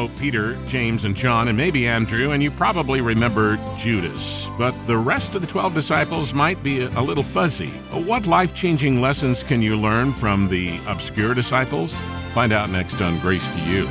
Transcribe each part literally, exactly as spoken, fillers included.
know Peter, James, and John, and maybe Andrew, and you probably remember Judas. But the rest of the twelve disciples might be a little fuzzy. What life-changing lessons can you learn from the obscure disciples? Find out next on Grace to You.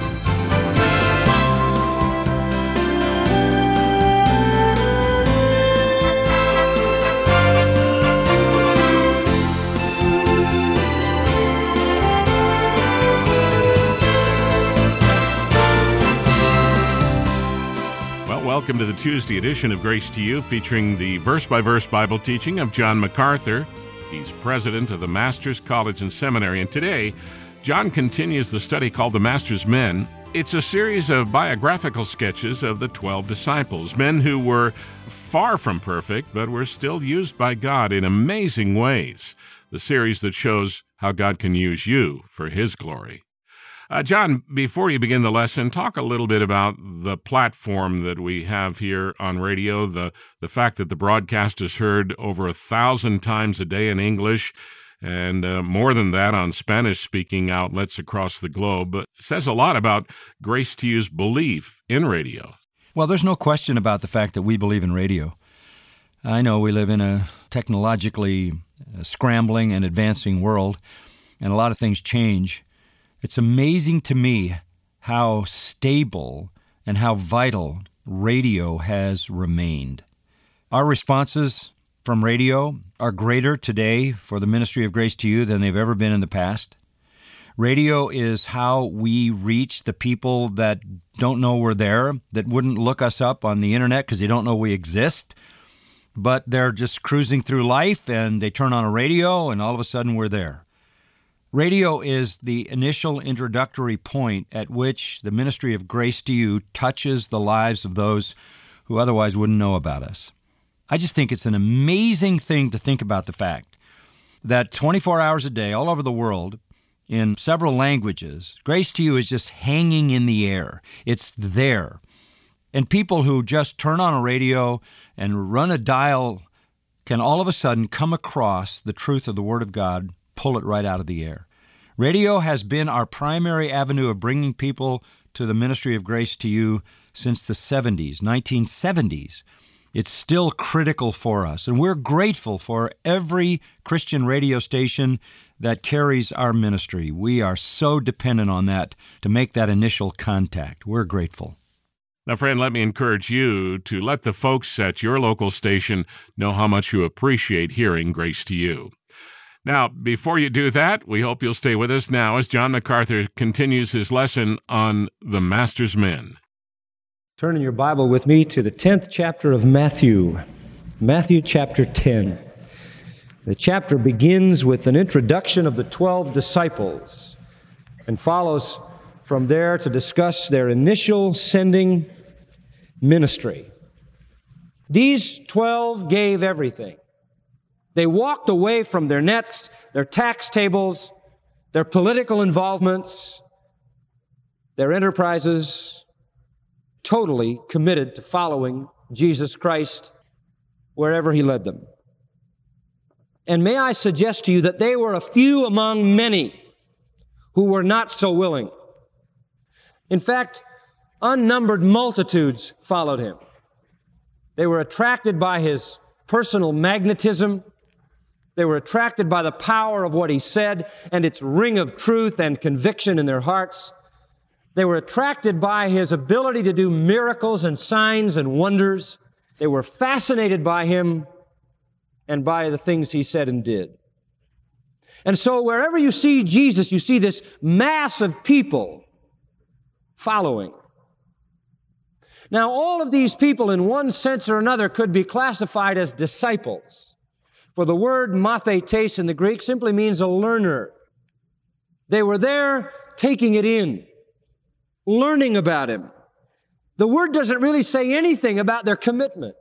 Welcome to the Tuesday edition of Grace to You, featuring the verse-by-verse Bible teaching of John MacArthur. He's president of the Masters College and Seminary, and today, John continues the study called The Master's Men. It's a series of biographical sketches of the twelve disciples, men who were far from perfect, but were still used by God in amazing ways. The series that shows how God can use you for His glory. Uh, John, before you begin the lesson, talk a little bit about the platform that we have here on radio, the, the fact that the broadcast is heard over a thousand times a day in English, and uh, more than that on Spanish-speaking outlets across the globe. It says a lot about Grace to You's belief in radio. Well, there's no question about the fact that we believe in radio. I know we live in a technologically scrambling and advancing world, and a lot of things change. It's amazing to me how stable and how vital radio has remained. Our responses from radio are greater today for the ministry of Grace to You than they've ever been in the past. Radio is how we reach the people that don't know we're there, that wouldn't look us up on the internet because they don't know we exist, but they're just cruising through life and they turn on a radio and all of a sudden we're there. Radio is the initial introductory point at which the ministry of Grace to You touches the lives of those who otherwise wouldn't know about us. I just think it's an amazing thing to think about the fact that twenty-four hours a day, all over the world, in several languages, Grace to You is just hanging in the air. It's there. And people who just turn on a radio and run a dial can all of a sudden come across the truth of the Word of God, pull it right out of the air. Radio has been our primary avenue of bringing people to the ministry of Grace to You since the seventies, nineteen seventies. It's still critical for us, and we're grateful for every Christian radio station that carries our ministry. We are so dependent on that to make that initial contact. We're grateful. Now, friend, let me encourage you to let the folks at your local station know how much you appreciate hearing Grace to You. Now, before you do that, we hope you'll stay with us now as John MacArthur continues his lesson on the Master's Men. Turn in your Bible with me to the tenth chapter of Matthew, Matthew chapter ten. The chapter begins with an introduction of the twelve disciples and follows from there to discuss their initial sending ministry. These twelve gave everything. They walked away from their nets, their tax tables, their political involvements, their enterprises, totally committed to following Jesus Christ wherever He led them. And may I suggest to you that they were a few among many who were not so willing. In fact, unnumbered multitudes followed Him. They were attracted by His personal magnetism. They were attracted by the power of what He said and its ring of truth and conviction in their hearts. They were attracted by His ability to do miracles and signs and wonders. They were fascinated by Him and by the things He said and did. And so wherever you see Jesus, you see this mass of people following. Now, all of these people, in one sense or another, could be classified as disciples. For the word mathetes in the Greek simply means a learner. They were there taking it in, learning about Him. The word doesn't really say anything about their commitment.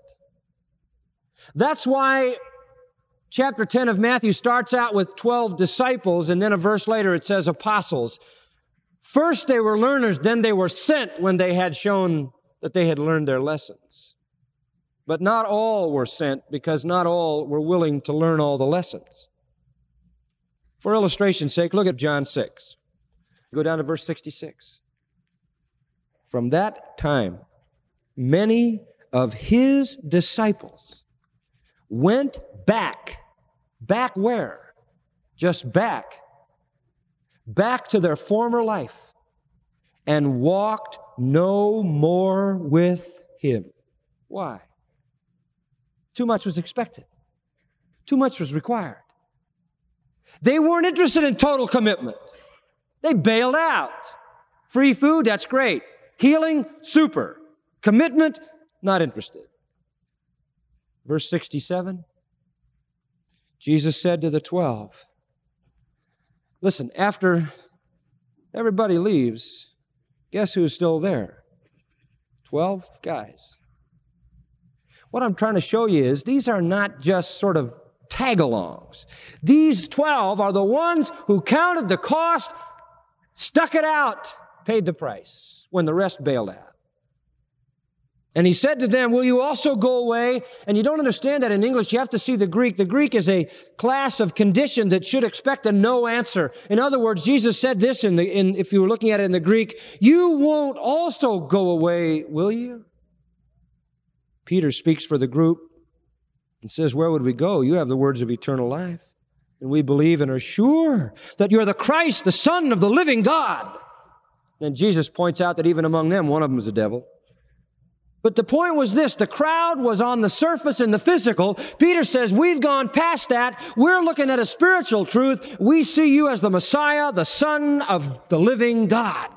That's why chapter ten of Matthew starts out with twelve disciples, and then a verse later it says apostles. First they were learners, then they were sent when they had shown that they had learned their lessons. But not all were sent because not all were willing to learn all the lessons. For illustration's sake, look at John six. Go down to verse sixty-six. From that time, many of his disciples went back. Back where? Just back. Back to their former life and walked no more with him. Why? Too much was expected. Too much was required. They weren't interested in total commitment. They bailed out. Free food, that's great. Healing, super. Commitment, not interested. Verse sixty-seven, Jesus said to the twelve, listen, after everybody leaves, guess who's still there? Twelve guys. What I'm trying to show you is these are not just sort of tag-alongs. These twelve are the ones who counted the cost, stuck it out, paid the price when the rest bailed out. And he said to them, will you also go away? And you don't understand that in English. You have to see the Greek. The Greek is a class of condition that should expect a no answer. In other words, Jesus said this in the, in, if you were looking at it in the Greek, you won't also go away, will you? Peter speaks for the group and says, where would we go? You have the words of eternal life. And we believe and are sure that you're the Christ, the Son of the living God. Then Jesus points out that even among them, one of them is a devil. But the point was this, the crowd was on the surface in the physical. Peter says, we've gone past that. We're looking at a spiritual truth. We see you as the Messiah, the Son of the living God.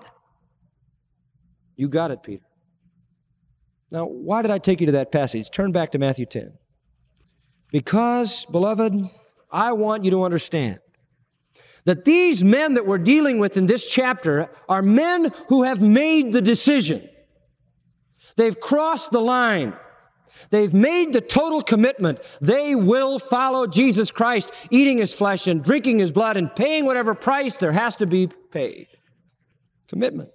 You got it, Peter. Now, why did I take you to that passage? Turn back to Matthew ten. Because, beloved, I want you to understand that these men that we're dealing with in this chapter are men who have made the decision. They've crossed the line. They've made the total commitment. They will follow Jesus Christ, eating his flesh and drinking his blood and paying whatever price there has to be paid. Commitment.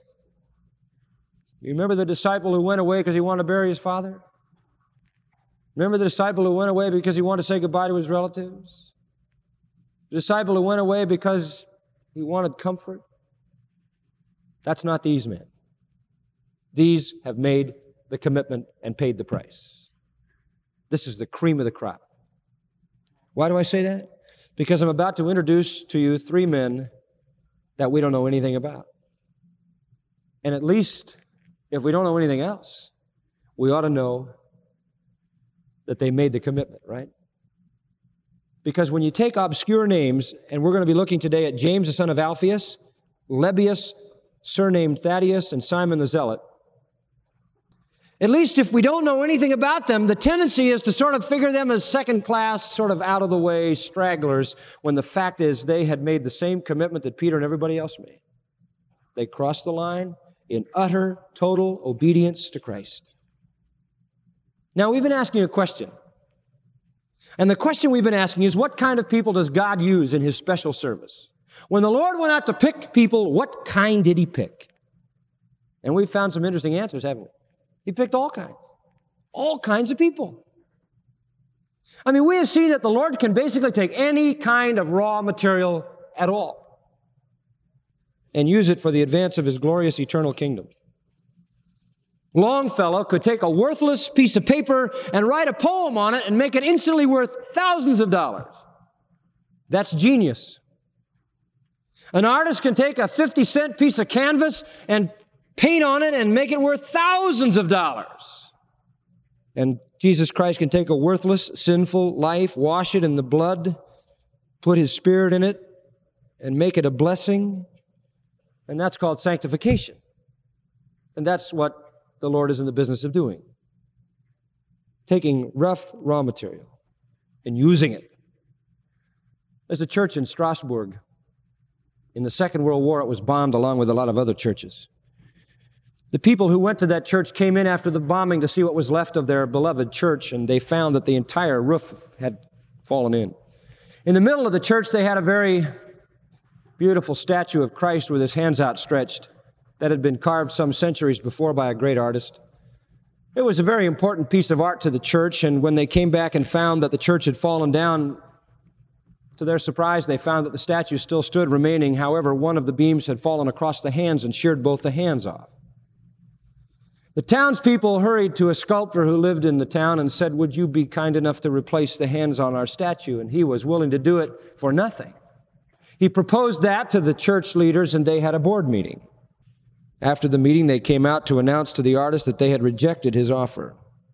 You remember the disciple who went away because he wanted to bury his father? Remember the disciple who went away because he wanted to say goodbye to his relatives? The disciple who went away because he wanted comfort? That's not these men. These have made the commitment and paid the price. This is the cream of the crop. Why do I say that? Because I'm about to introduce to you three men that we don't know anything about. And at least, if we don't know anything else, we ought to know that they made the commitment, right? Because when you take obscure names, and we're going to be looking today at James, the son of Alphaeus, Lebbaeus, surnamed Thaddeus, and Simon the Zealot, at least if we don't know anything about them, the tendency is to sort of figure them as second-class, sort of out-of-the-way stragglers, when the fact is they had made the same commitment that Peter and everybody else made. They crossed the line in utter, total obedience to Christ. Now, we've been asking a question. And the question we've been asking is, what kind of people does God use in his special service? When the Lord went out to pick people, what kind did he pick? And we've found some interesting answers, haven't we? He picked all kinds. All kinds of people. I mean, we have seen that the Lord can basically take any kind of raw material at all and use it for the advance of his glorious eternal kingdom. Longfellow could take a worthless piece of paper and write a poem on it and make it instantly worth thousands of dollars. That's genius. An artist can take a fifty cent piece of canvas and paint on it and make it worth thousands of dollars. And Jesus Christ can take a worthless, sinful life, wash it in the blood, put his Spirit in it, and make it a blessing. And that's called sanctification. And that's what the Lord is in the business of doing. Taking rough raw material and using it. There's a church in Strasbourg. In the Second World War, it was bombed along with a lot of other churches. The people who went to that church came in after the bombing to see what was left of their beloved church, and they found that the entire roof had fallen in. In the middle of the church, they had a very beautiful statue of Christ with his hands outstretched that had been carved some centuries before by a great artist. It was a very important piece of art to the church, and when they came back and found that the church had fallen down, to their surprise, they found that the statue still stood remaining. However, one of the beams had fallen across the hands and sheared both the hands off. The townspeople hurried to a sculptor who lived in the town and said, "Would you be kind enough to replace the hands on our statue?" And he was willing to do it for nothing. He proposed that to the church leaders, and they had a board meeting. After the meeting, they came out to announce to the artist that they had rejected his offer.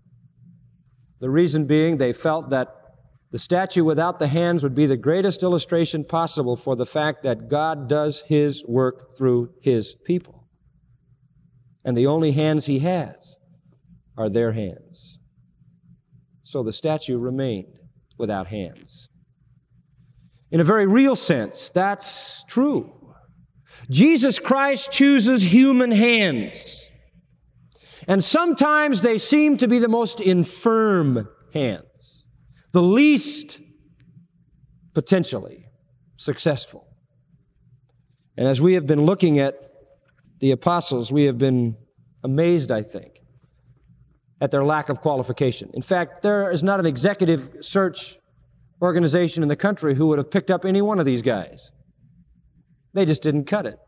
The reason being, they felt that the statue without the hands would be the greatest illustration possible for the fact that God does His work through His people. And the only hands He has are their hands. So the statue remained without hands. In a very real sense, that's true. Jesus Christ chooses human hands. And sometimes they seem to be the most infirm hands, the least potentially successful. And as we have been looking at the apostles, we have been amazed, I think, at their lack of qualification. In fact, there is not an executive search organization in the country who would have picked up any one of these guys. They just didn't cut it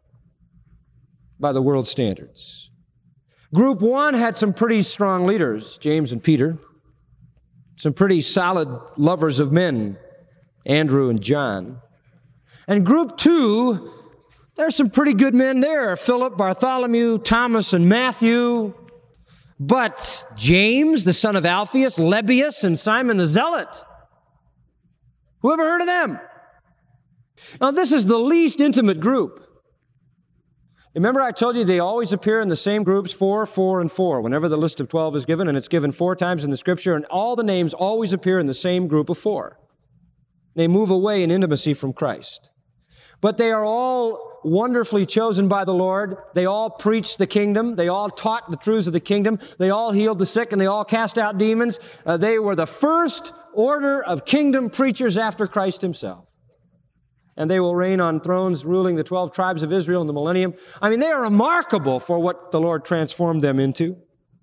by the world standards. Group one had some pretty strong leaders, James and Peter, some pretty solid lovers of men, Andrew and John. And group two, there's some pretty good men there, Philip, Bartholomew, Thomas, and Matthew. But James, the son of Alphaeus, Lebbaeus, and Simon the Zealot, who ever heard of them? Now, this is the least intimate group. Remember I told you they always appear in the same groups, four, four, and four, whenever the list of twelve is given, and it's given four times in the Scripture, and all the names always appear in the same group of four. They move away in intimacy from Christ. But they are all wonderfully chosen by the Lord. They all preached the kingdom. They all taught the truths of the kingdom. They all healed the sick, and they all cast out demons. Uh, they were the first order of kingdom preachers after Christ Himself. And they will reign on thrones, ruling the twelve tribes of Israel in the millennium. I mean, they are remarkable for what the Lord transformed them into.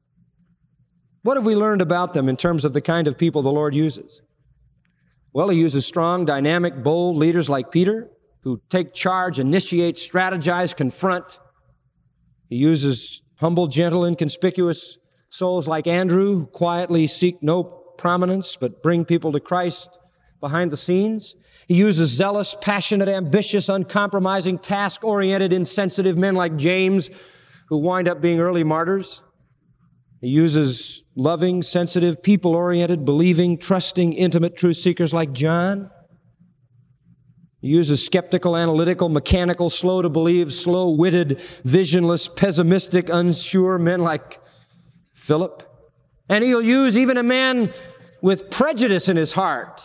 What have we learned about them in terms of the kind of people the Lord uses? Well, He uses strong, dynamic, bold leaders like Peter, who take charge, initiate, strategize, confront. He uses humble, gentle, inconspicuous souls like Andrew, who quietly seek no prominence but bring people to Christ behind the scenes. He uses zealous, passionate, ambitious, uncompromising, task-oriented, insensitive men like James, who wind up being early martyrs. He uses loving, sensitive, people-oriented, believing, trusting, intimate truth seekers like John. He uses skeptical, analytical, mechanical, slow to believe, slow-witted, visionless, pessimistic, unsure men like Philip. And He'll use even a man with prejudice in his heart,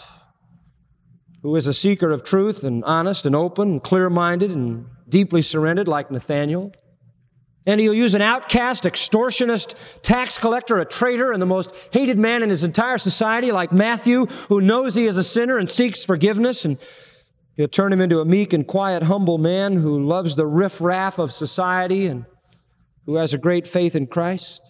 who is a seeker of truth and honest and open and clear-minded and deeply surrendered like Nathaniel. And He'll use an outcast, extortionist, tax collector, a traitor, and the most hated man in his entire society like Matthew, who knows he is a sinner and seeks forgiveness. And He'll turn him into a meek and quiet, humble man who loves the riff-raff of society and who has a great faith in Christ.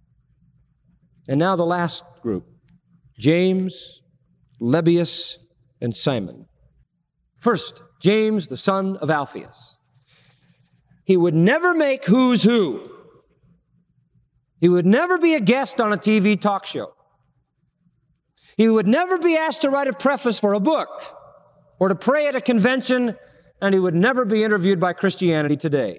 And now the last group, James, Lebbaeus, and Simon. First, James, the son of Alphaeus. He would never make who's who. He would never be a guest on a T V talk show. He would never be asked to write a preface for a book or to pray at a convention, and he would never be interviewed by Christianity Today.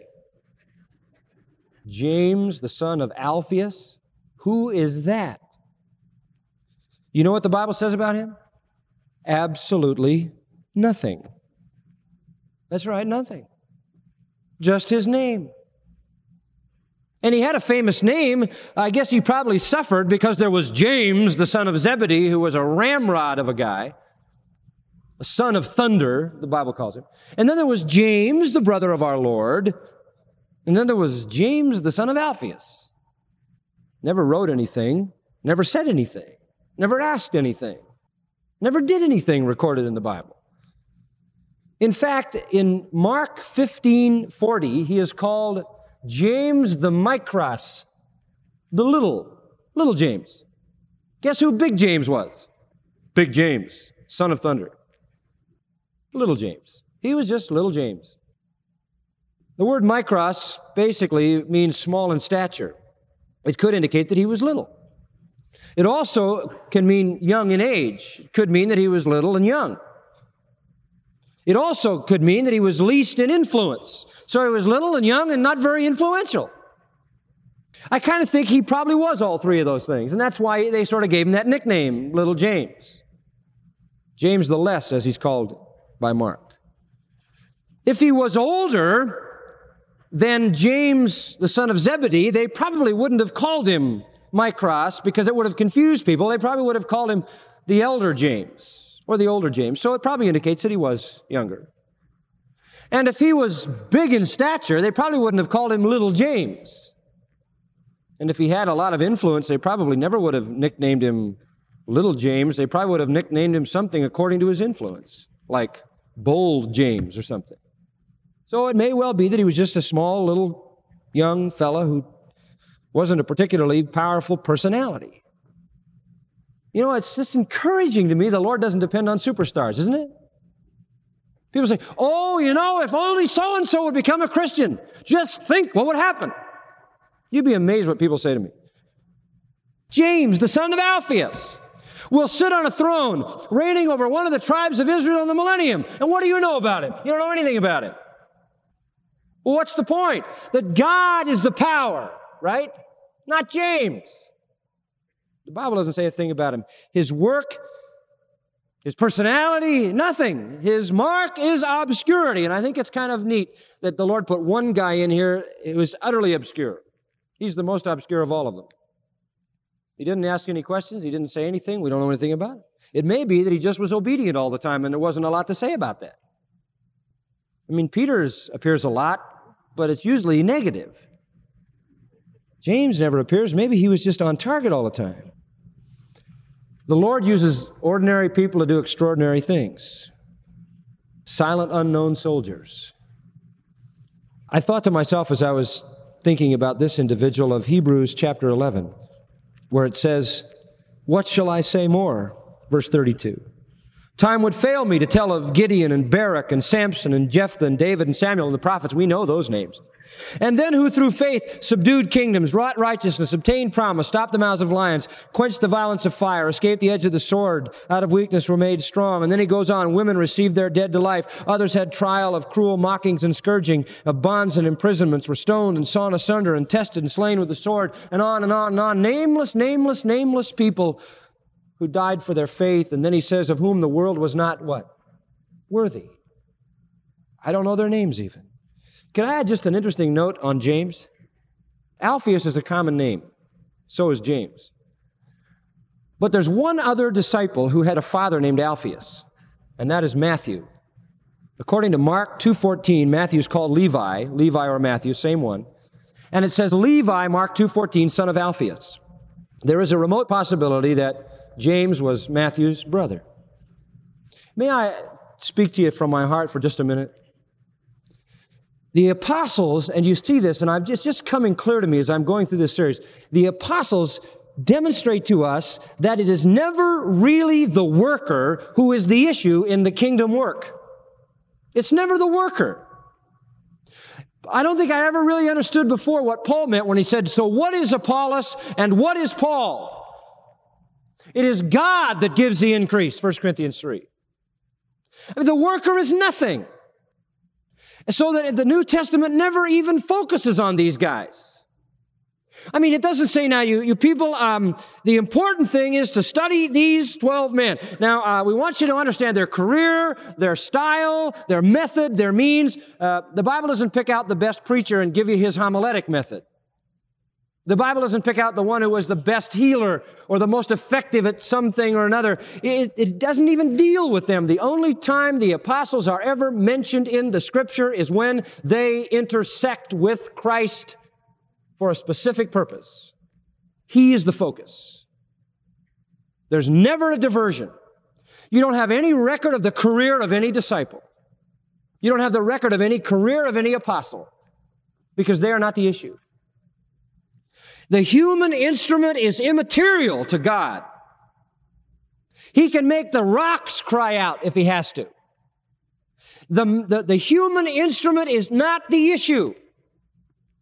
James, the son of Alphaeus, who is that? You know what the Bible says about him? Absolutely nothing. That's right, nothing. Just his name. And he had a famous name. I guess he probably suffered because there was James, the son of Zebedee, who was a ramrod of a guy, a son of thunder, the Bible calls him. And then there was James, the brother of our Lord. And then there was James, the son of Alphaeus. Never wrote anything, never said anything, never asked anything. Never did anything recorded in the Bible. In fact, in Mark fifteen forty, he is called James the Mikros, the little, little James. Guess who Big James was? Big James, son of thunder. Little James. He was just little James. The word Mikros basically means small in stature. It could indicate that he was little. It also can mean young in age. It could mean that he was little and young. It also could mean that he was least in influence. So he was little and young and not very influential. I kind of think he probably was all three of those things, and that's why they sort of gave him that nickname, Little James. James the Less, as he's called by Mark. If he was older than James, the son of Zebedee, they probably wouldn't have called him Mikros because it would have confused people. They probably would have called him the elder James or the older James. So it probably indicates that he was younger. And if he was big in stature, they probably wouldn't have called him Little James. And if he had a lot of influence, they probably never would have nicknamed him Little James. They probably would have nicknamed him something according to his influence, like Bold James or something. So it may well be that he was just a small, little, young fella who wasn't a particularly powerful personality. You know, it's just encouraging to me the Lord doesn't depend on superstars, isn't it? People say, oh, you know, if only so-and-so would become a Christian. Just think what would happen. You'd be amazed what people say to me. James, the son of Alphaeus, will sit on a throne, reigning over one of the tribes of Israel in the millennium. And what do you know about him? You don't know anything about him. Well, what's the point? That God is the power, right? Not James. The Bible doesn't say a thing about him. His work, his personality, nothing. His mark is obscurity. And I think it's kind of neat that the Lord put one guy in here who was utterly obscure. He's the most obscure of all of them. He didn't ask any questions. He didn't say anything. We don't know anything about it. It may be that he just was obedient all the time and there wasn't a lot to say about that. I mean, Peter's appears a lot, but it's usually negative. James never appears. Maybe he was just on target all the time. The Lord uses ordinary people to do extraordinary things. Silent, unknown soldiers. I thought to myself as I was thinking about this individual of Hebrews chapter eleven, where it says, what shall I say more? Verse thirty-two. Time would fail me to tell of Gideon and Barak and Samson and Jephthah and David and Samuel and the prophets. We know those names. And then who through faith subdued kingdoms, wrought righteousness, obtained promise, stopped the mouths of lions, quenched the violence of fire, escaped the edge of the sword, out of weakness were made strong. And then he goes on, women received their dead to life. Others had trial of cruel mockings and scourging, of bonds and imprisonments, were stoned and sawn asunder and tested and slain with the sword, and on and on and on. Nameless, nameless, nameless people who died for their faith. And then he says, of whom the world was not what? Worthy. I don't know their names even. Can I add just an interesting note on James? Alphaeus is a common name. So is James. But there's one other disciple who had a father named Alphaeus, and that is Matthew. According to Mark two fourteen, Matthew's called Levi, Levi or Matthew, same one. And it says Levi, Mark two fourteen, son of Alphaeus. There is a remote possibility that James was Matthew's brother. May I speak to you from my heart for just a minute? The apostles, and you see this, and I've just, just coming clear to me as I'm going through this series, the apostles demonstrate to us that it is never really the worker who is the issue in the kingdom work. It's never the worker. I don't think I ever really understood before what Paul meant when he said, so what is Apollos and what is Paul? It is God that gives the increase, First Corinthians three. I mean, the worker is nothing. So that the New Testament never even focuses on these guys. I mean, it doesn't say now, you, you people, um, the important thing is to study these twelve men. Now, uh, we want you to understand their career, their style, their method, their means. Uh, the Bible doesn't pick out the best preacher and give you his homiletic method. The Bible doesn't pick out the one who was the best healer or the most effective at something or another. It, it doesn't even deal with them. The only time the apostles are ever mentioned in the Scripture is when they intersect with Christ for a specific purpose. He is the focus. There's never a diversion. You don't have any record of the career of any disciple. You don't have the record of any career of any apostle because they are not the issue. The human instrument is immaterial to God. He can make the rocks cry out if he has to. The, the, the human instrument is not the issue.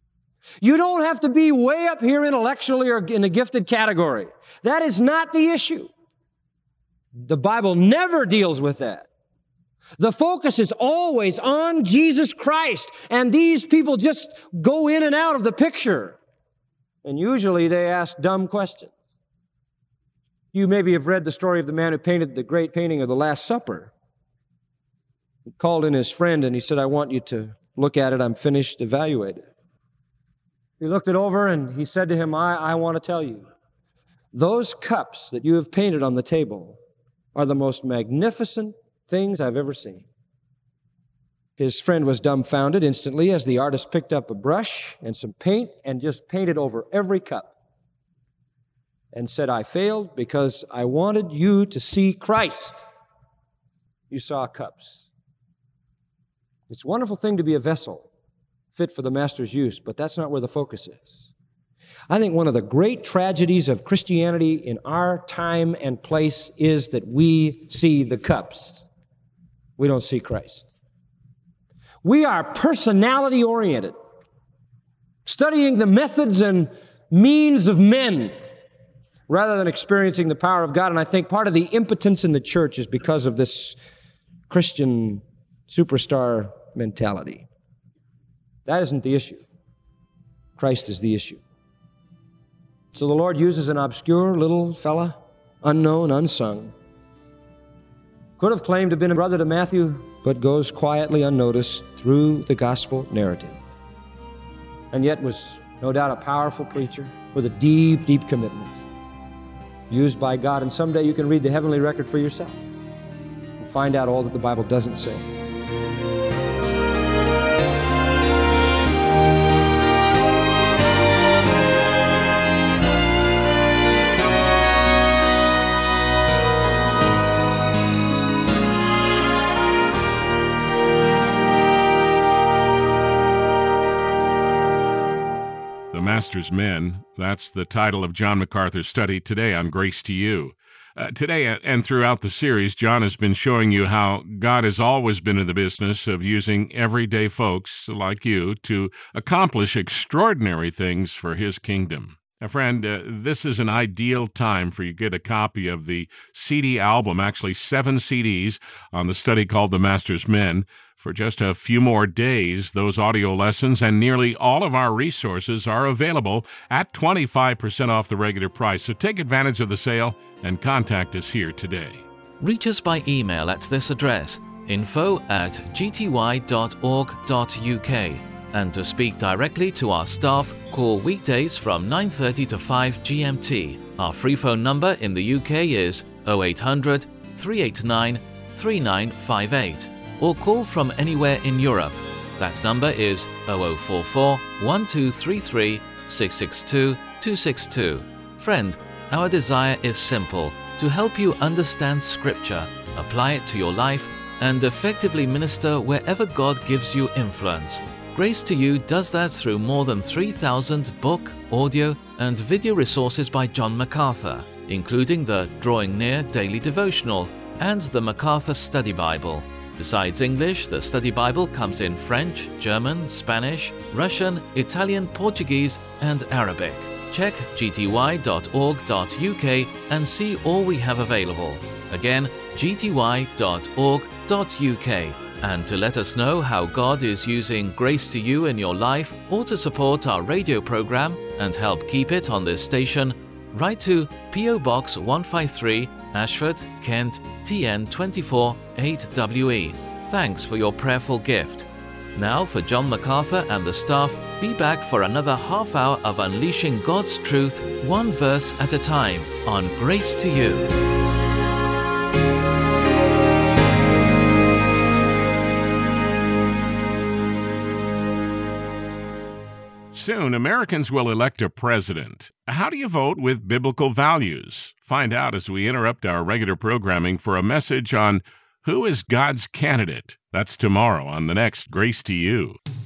You don't have to be way up here intellectually or in a gifted category. That is not the issue. The Bible never deals with that. The focus is always on Jesus Christ, and these people just go in and out of the picture. And usually they ask dumb questions. You maybe have read the story of the man who painted the great painting of the Last Supper. He called in his friend and he said, I want you to look at it. I'm finished, evaluate it. He looked it over and he said to him, I, I want to tell you, those cups that you have painted on the table are the most magnificent things I've ever seen. His friend was dumbfounded instantly as the artist picked up a brush and some paint and just painted over every cup and said, I failed because I wanted you to see Christ. You saw cups. It's a wonderful thing to be a vessel fit for the Master's use, but that's not where the focus is. I think one of the great tragedies of Christianity in our time and place is that we see the cups. We don't see Christ. We are personality-oriented, studying the methods and means of men rather than experiencing the power of God. And I think part of the impotence in the church is because of this Christian superstar mentality. That isn't the issue. Christ is the issue. So the Lord uses an obscure little fella, unknown, unsung. Could have claimed to have been a brother to Matthew, but goes quietly unnoticed through the gospel narrative. And yet was no doubt a powerful preacher with a deep, deep commitment, used by God. And someday you can read the heavenly record for yourself and find out all that the Bible doesn't say. Master's Men. That's the title of John MacArthur's study today on Grace to You. Uh, today and throughout the series, John has been showing you how God has always been in the business of using everyday folks like you to accomplish extraordinary things for His kingdom. Now, friend, uh, this is an ideal time for you to get a copy of the C D album, actually seven C Ds on the study called The Master's Men. For just a few more days, those audio lessons and nearly all of our resources are available at twenty-five percent off the regular price. So take advantage of the sale and contact us here today. Reach us by email at this address, info at g t y dot org dot u k. And to speak directly to our staff, call weekdays from nine thirty to five G M T. Our free phone number in the U K is oh eight hundred, three eight nine, three nine five eight. Or call from anywhere in Europe. That number is oh oh four four, one two three three, six six two, two six two. Friend, our desire is simple, to help you understand Scripture, apply it to your life, and effectively minister wherever God gives you influence. Grace to You does that through more than three thousand book, audio, and video resources by John MacArthur, including the Drawing Near Daily Devotional and the MacArthur Study Bible. Besides English, the Study Bible comes in French, German, Spanish, Russian, Italian, Portuguese, and Arabic. Check g t y dot org dot u k and see all we have available. Again, g t y dot org dot u k. And to let us know how God is using Grace to You in your life, or to support our radio program and help keep it on this station, write to P O Box one five three, Ashford, Kent, T N two four eight W E. Thanks for your prayerful gift. Now for John MacArthur and the staff, be back for another half hour of unleashing God's truth, one verse at a time, on Grace to You. Soon, Americans will elect a president. How do you vote with biblical values? Find out as we interrupt our regular programming for a message on who is God's candidate. That's tomorrow on the next Grace to You.